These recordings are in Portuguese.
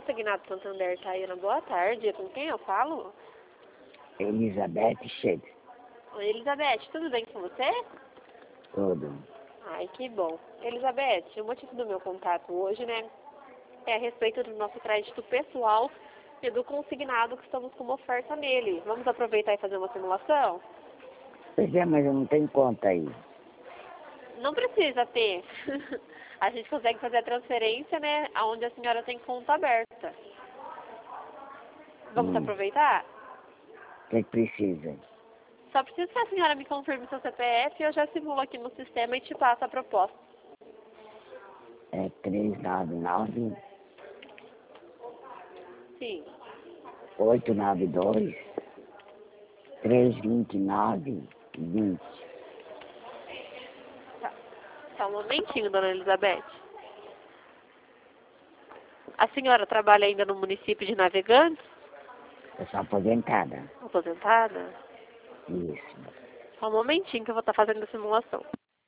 Consignado Santander, Tayana, boa tarde. Com quem eu falo? Elizabeth Chedes. Oi, Elizabeth, tudo bem com você? Tudo. Ai, que bom. Elizabeth, o motivo do meu contato hoje, né, é a respeito do nosso crédito pessoal e do consignado que estamos com uma oferta nele. Vamos aproveitar e fazer uma simulação? Pois é, mas eu não tenho conta aí. Não precisa ter. A gente consegue fazer a transferência, né, onde a senhora tem conta aberta. Vamos aproveitar? O que precisa? Só preciso que a senhora me confirme seu CPF e eu já simulo aqui no sistema e te passo a proposta. É 399 Sim. 892 329 20. Tá. Só um momentinho, dona Elizabeth. A senhora trabalha ainda no município de Navegantes? Eu sou aposentada. Aposentada? Isso. Só um momentinho que eu vou estar fazendo a simulação.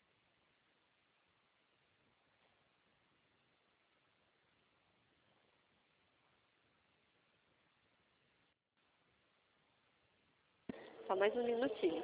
Só mais um minutinho.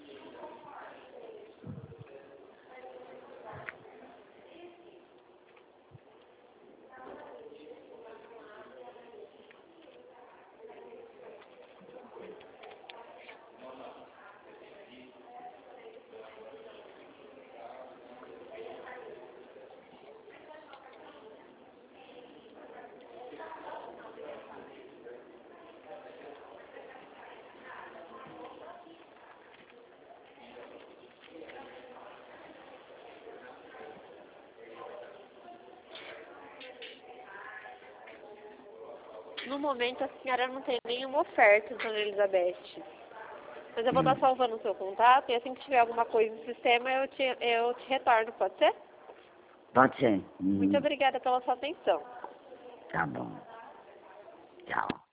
No momento, a senhora não tem nenhuma oferta, dona Elizabeth. Mas eu vou estar salvando o seu contato e assim que tiver alguma coisa no sistema, eu te retorno, pode ser? Pode ser. Muito obrigada pela sua atenção. Tá bom. Tchau.